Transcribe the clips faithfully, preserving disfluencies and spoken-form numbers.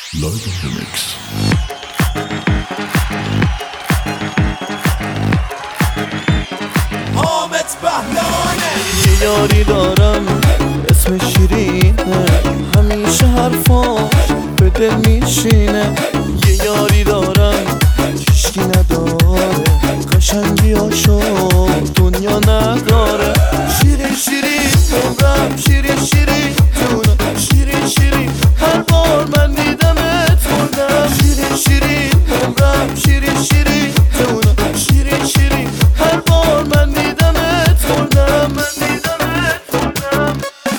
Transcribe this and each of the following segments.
Live in the mix. حامد بهلانه. یه یاری دارم اسم شیرینه، همیشه حرفاش به دل میشینه. یه یاری دارم هیچکی نداره، قشنگی هاشو دنیا نداره. شیرین شیرین عمرم، شیرین شیرین جونم، شیرین شیرین هر بار من دیدمت خوردم. شیرین شیرین عمرم، شیرین شیرین جونم، شیرین شیرین هر بار من دیدمت خوردم، من دیدمت خوردم.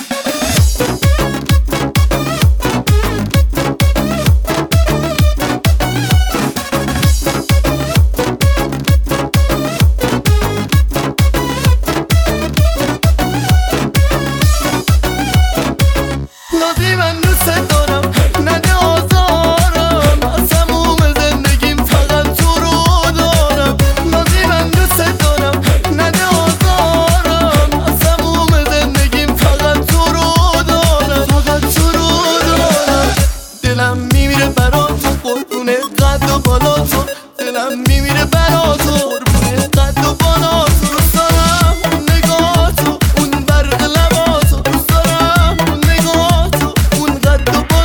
نازی من دوست دارم، نده آزارم، از تموم زندگیم فقط تو رو دارم. نازی من دوست دارم، نده آزارم، از تموم زندگیم فقط تو رو دارم، فقط تو رو دارم. دلم میمیره برات قربونه قد و بالا تو، دلم میمیره برات قربونه قد و بالا تو. دوست دارم اون نگاه تو، اون برق لبا تو، دوست دارم اون نگاه تو، اون قد و بالا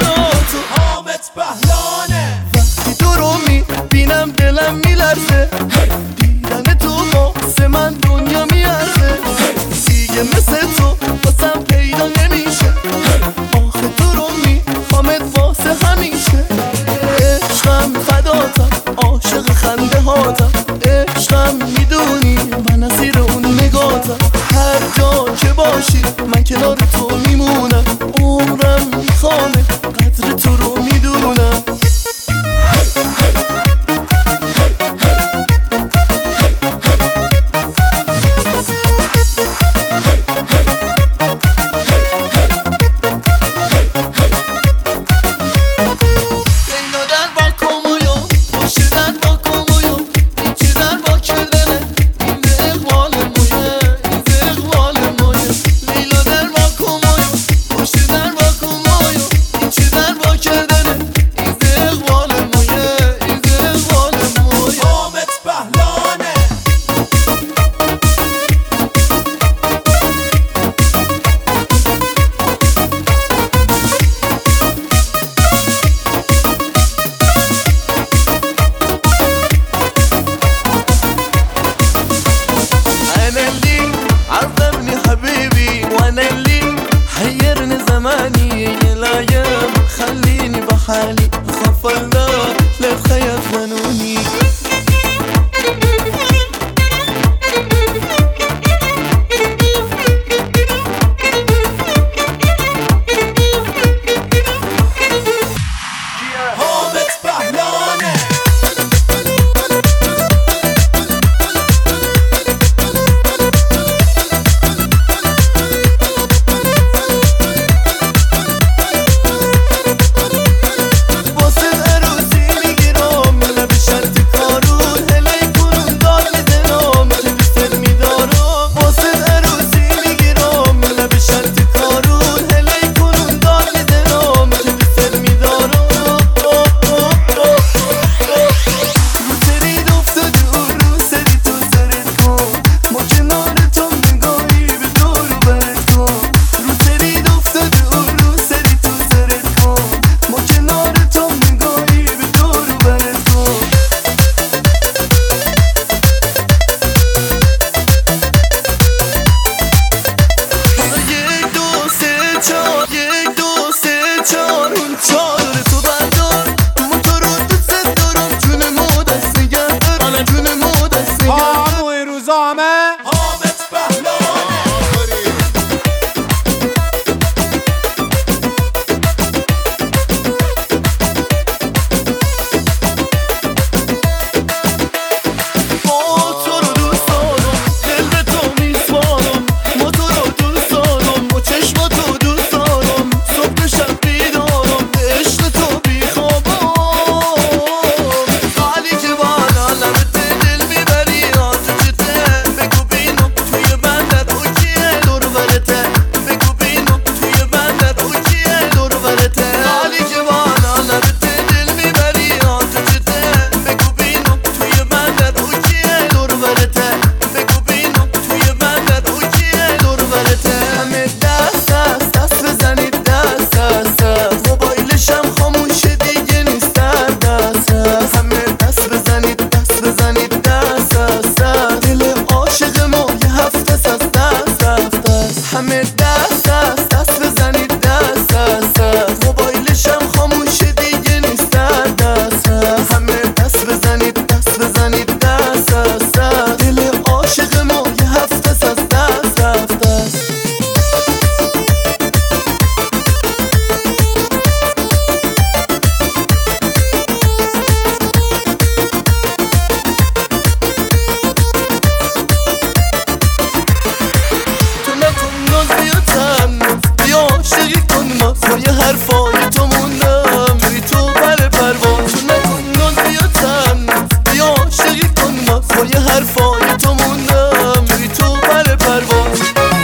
پای حرفای تو موندم بی تو بر پرواز تو نکن ناز بیا تن بیا عاشقی کن باز پای حرفای تو موندم بی تو بر پرواز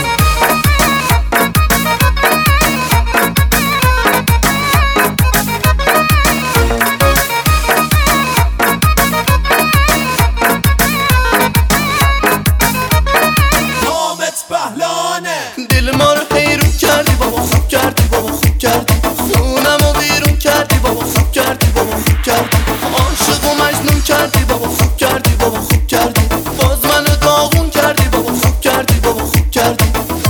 دل ما رو حیرون کردی بابا خوب کردی بابا خوب کردی خونمو بیرون کردی بابا خوب کردی بابا خوب کردی عاشق و مجنون کردی بابا خوب کردی بابا خوب کردی باز منو داغون کردی بابا خوب کردی بابا خوب کردی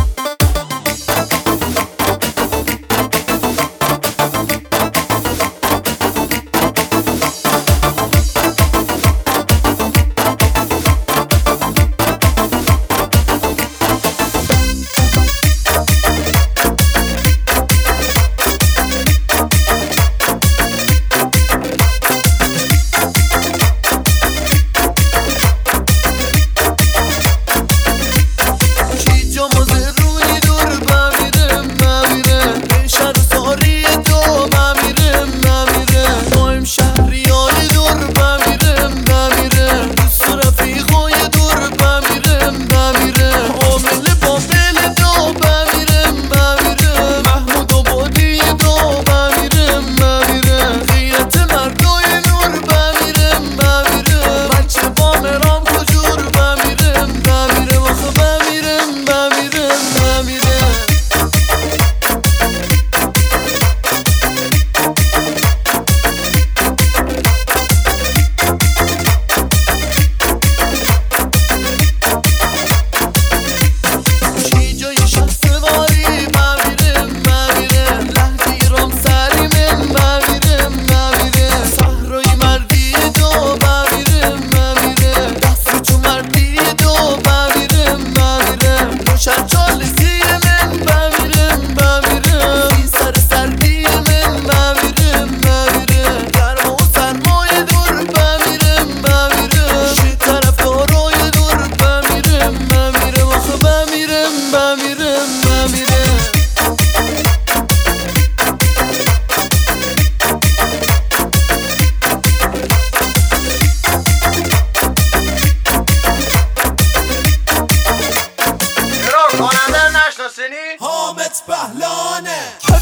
حامد بهلانه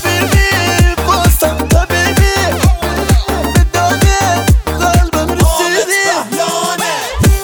حبیبی بازم حبیبی به داغ قلبم رسیدی بهلانه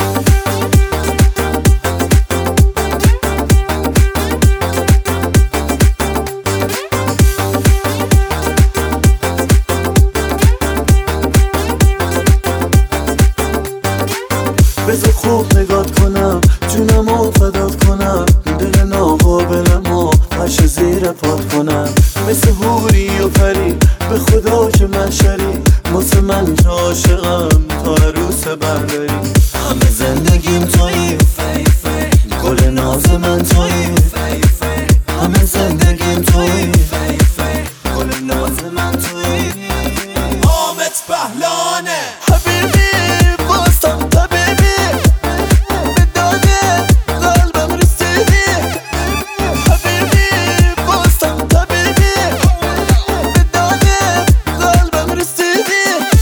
بذار خوب نگات کنم جونمو فدات کنم دل ناقابلمو پش زیر پات کنم مثل حوری و پری به خدا که من شری واسه من که عاشقم تا عروس برداری همه زندگیم تویی گل ناز من تویی همه زندگیم تویی گل ناز من تویی حامد بهلانه حبیبی بازم حبیبی به داغ قلبم رسیدی حبیبی بازم حبیبی به داغ قلبم رسیدی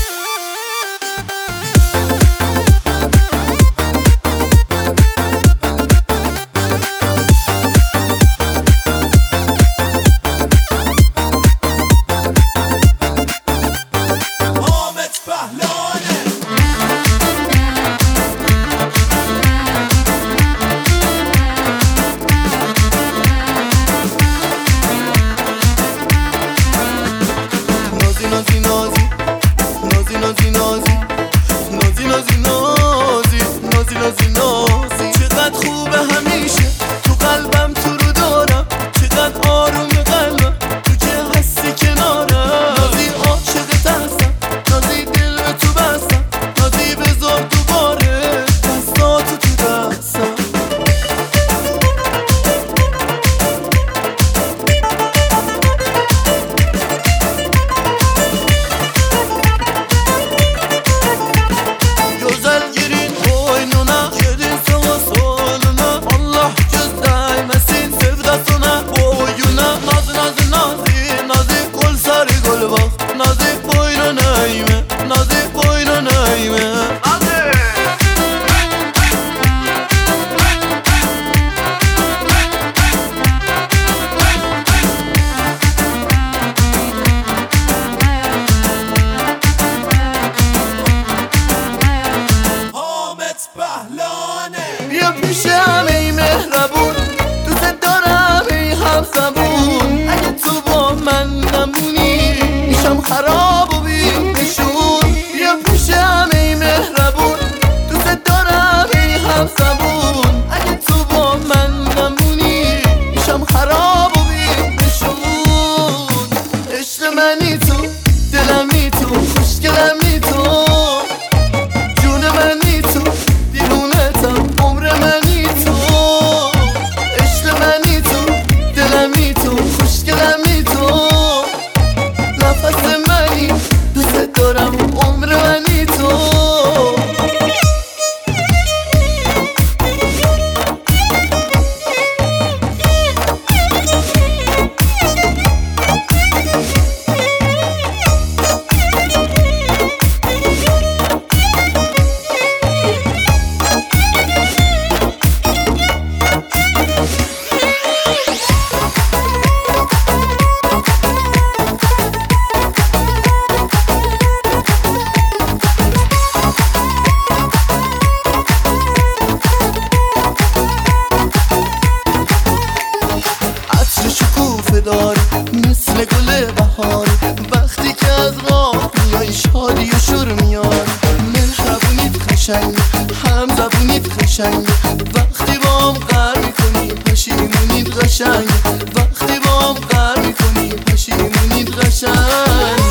حامد بهلانه نازی نازی نازی نازی نازی نازی نازی نازی نازی نازی نازی نازی چقدر خوبه همیشه تو قلبم تو رو دارم چقدر آروم قلبم تو که هستی کنارم نازی عاشقت هستم نازی دل به تو بستم نازی بذار دوباره دستاتو تو دستم نمونی میشم خراب و بی نشون. بیا پیش همه مهربون، دوست دارم ای هم زبون. اگه تو با من نمونی میشم خراب و بی نشون. عشق منی تو، دلمی تو، خوشگلمی تو، جون منی تو، دیرونتم، عمر منی تو. عشق منی تو، دلمی تو، خوشگلمی تو، نفس منی، دوست دارم، عمر منی تو. شکوفه داری مثل گل بهاری، وقتی که از راه میای شادی و شور میاری. مهربونیت قشنگه، هم زبونیت قشنگه، وقتی با هم قهر میکنی پشیمونیت قشنگه. وقتی با هم قهر میکنی پشیمونیت قشنگه.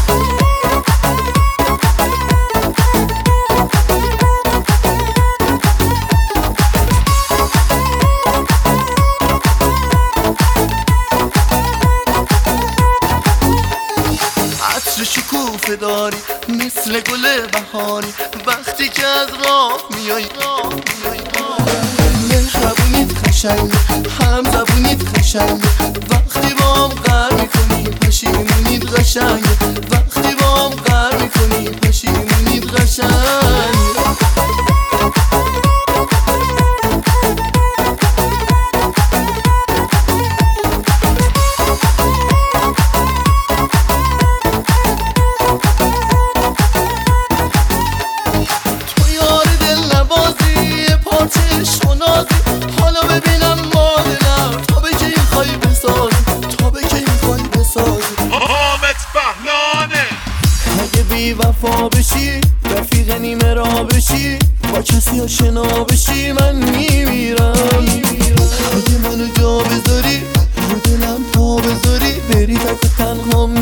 شکوفه داری مثل گل بهاری، وقتی که از راه میای. مهربونیت قشنگه، هم زبونیت قشنگه، وقتی با هم قهر میکنی پشیمونیت قشنگه. وقتی با هم قهر میکنی پشیمونیت قشنگه. حالا ببینم مادرم، تا به که این خواهی بسازی، تا به که این خواهی بسازی. حامد بهلانه. اگه بی وفا بشی، رفیق نیمه را بشی، با کسی آشنا بشی، من میمیرم. اگه منو جا بذاری، رو دلم پا بذاری، بری تک تنها